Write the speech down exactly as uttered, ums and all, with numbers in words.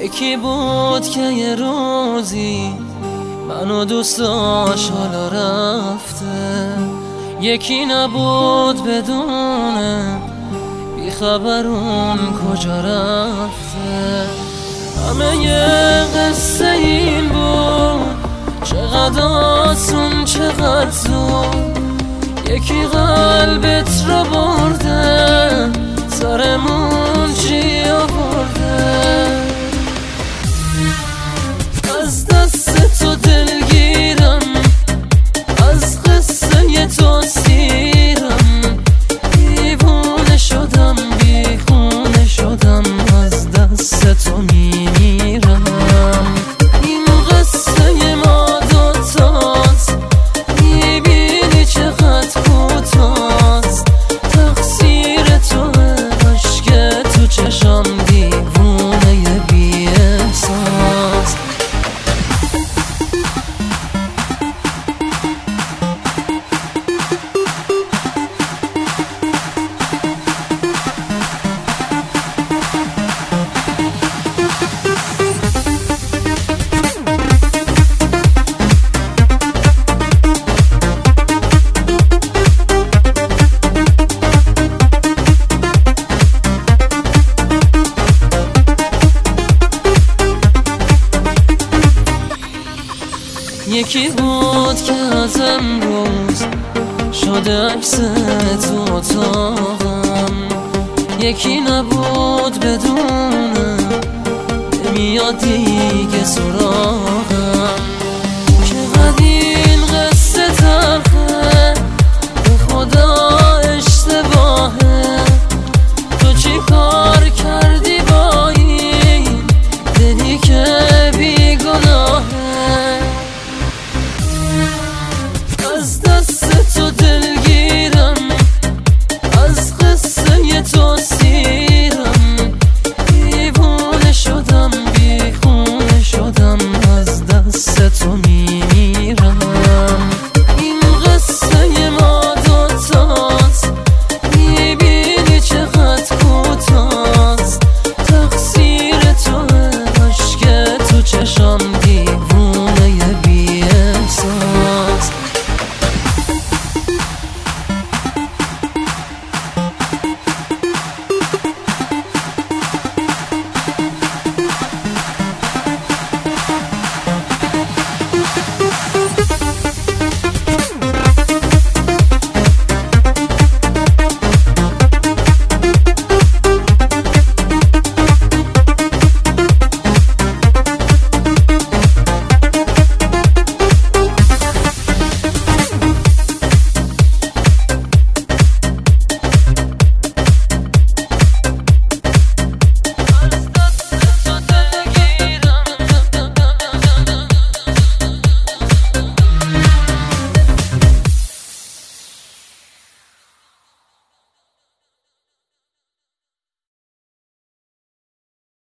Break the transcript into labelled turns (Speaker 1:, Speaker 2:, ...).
Speaker 1: یکی بود که یه روزی منو دوست داشت حالا رفته، یکی نبود بدونه بی خبر اون کجا رفته. همه یه قصه این بود، چقدر آسون چقدر زود، یکی قلبت رو برده سرمون چی آورده. از دست تو دلگیرم، از قصه تو سیرم، دیوونه شدم بیخونه شدم، از دست تو میمیرم. این قصه ما دوتاست، میبینی چقدر کوتاست، تقصیر توه عشق تو چشم، دیوونه بی احساس. یکی بود که از امروز شده عکس تو اتاقم، یکی نبود بدونه نمیاد دیگه سراغم.